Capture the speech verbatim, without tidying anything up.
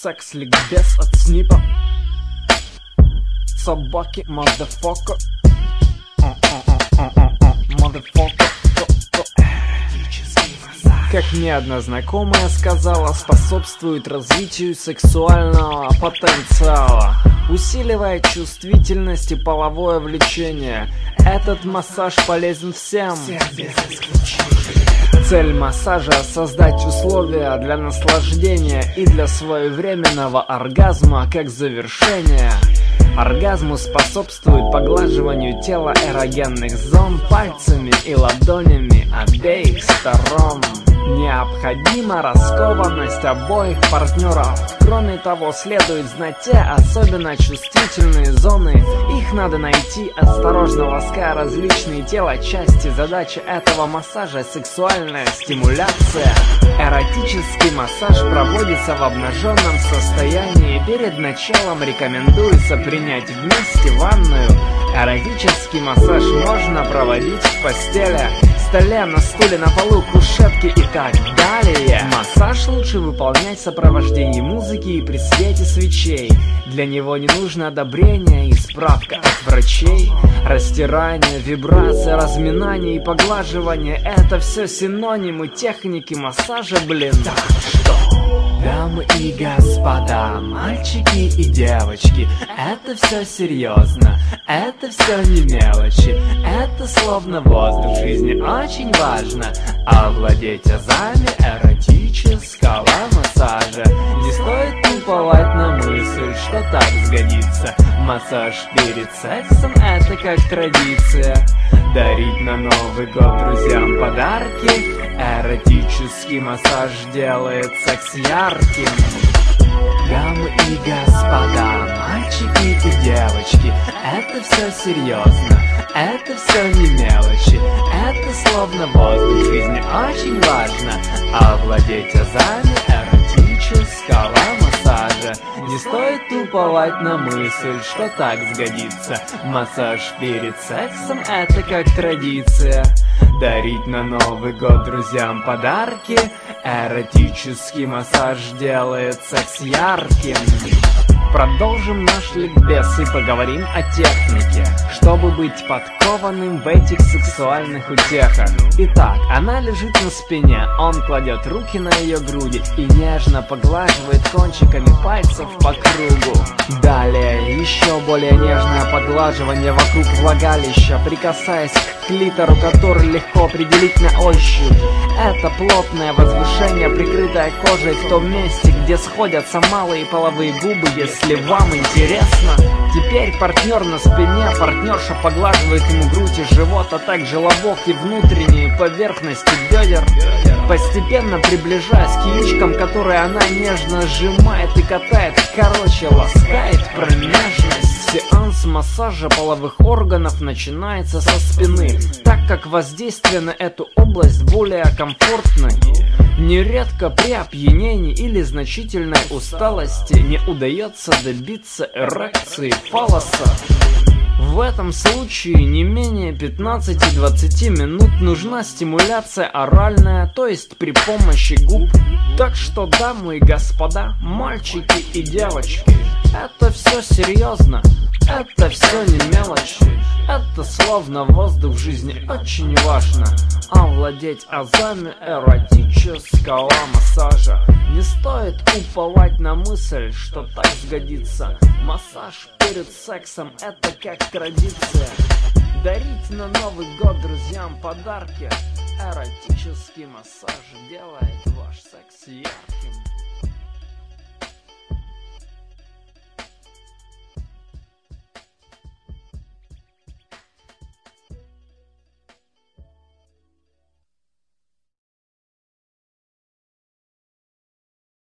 секс-ликбез от снипа. Собаки, motherfucker. Motherfucker. Как мне одна знакомая сказала, способствует развитию сексуального потенциала, усиливая чувствительность и половое влечение. Этот массаж полезен всем. Цель массажа – создать условия для наслаждения и для своевременного оргазма как завершения. Оргазму способствует поглаживанию тела эрогенных зон пальцами и ладонями обеих сторон. Необходима раскованность обоих партнеров. Кроме того, следует знать те особенно чувствительные зоны. Их надо найти, осторожно лаская различные тела части. Задача этого массажа – сексуальная стимуляция. Эротический массаж проводится в обнаженном состоянии. Перед началом рекомендуется принять вместе ванную. Эротический массаж можно проводить в постели, столе, на стуле, на полу, кушетке и так далее. Массаж лучше выполнять в сопровождении музыки и при свете свечей. Для него не нужно одобрение и справка от врачей. Растирание, вибрация, разминание и поглаживание – это все синонимы техники массажа, блин. Так что, дамы и господа, мальчики и девочки, это все серьезно, это все не мелочи, это словно воздух в жизни очень важно. Овладеть азами эротического массажа. Не стоит уповать на мысль, что так сгодится. Массаж перед сексом – это как традиция. Дарить на Новый год друзьям подарки. Эротический массаж делает секс ярким. Дамы и господа, мальчики и девочки, это все серьезно, это все не мелочи, это словно воздух в жизни очень важно. Овладеть азами эротического массажа. Не стоит уповать на мысль, что так сгодится. Массаж перед сексом – это как традиция. Дарить на Новый год друзьям подарки. Эротический массаж делает секс ярким. Продолжим наш ликбез и поговорим о технике, чтобы быть подкованным в этих сексуальных утехах. Итак, она лежит на спине, он кладет руки на ее груди и нежно поглаживает кончиками пальцев по кругу. Далее, еще более нежное поглаживание вокруг влагалища, прикасаясь к клитору, который легко определить на ощупь. Это плотное возвышение, прикрытое кожей в том месте, где сходятся малые половые губы, если вам интересно. Теперь партнер на спине, партнерша поглаживает ему грудь и живот, а также лобок и внутренние поверхности бедер, постепенно приближаясь к яичкам, которые она нежно сжимает и катает, короче, ласкает промежность. Сеанс массажа половых органов начинается со спины, так как воздействие на эту область более комфортное. Нередко при опьянении или значительной усталости не удается добиться эрекции фаллоса. В этом случае не менее пятнадцати-двадцати минут нужна стимуляция оральная, то есть при помощи губ. Так что, дамы и господа, мальчики и девочки, это все серьезно, это все не мелочи, это словно воздух в жизни очень важно. Овладеть азами эротического массажа. Не стоит уповать на мысль, что так сгодится. Массаж перед сексом – это как традиция. Дарить на Новый год друзьям подарки. Эротический массаж делает ваш секс ярким.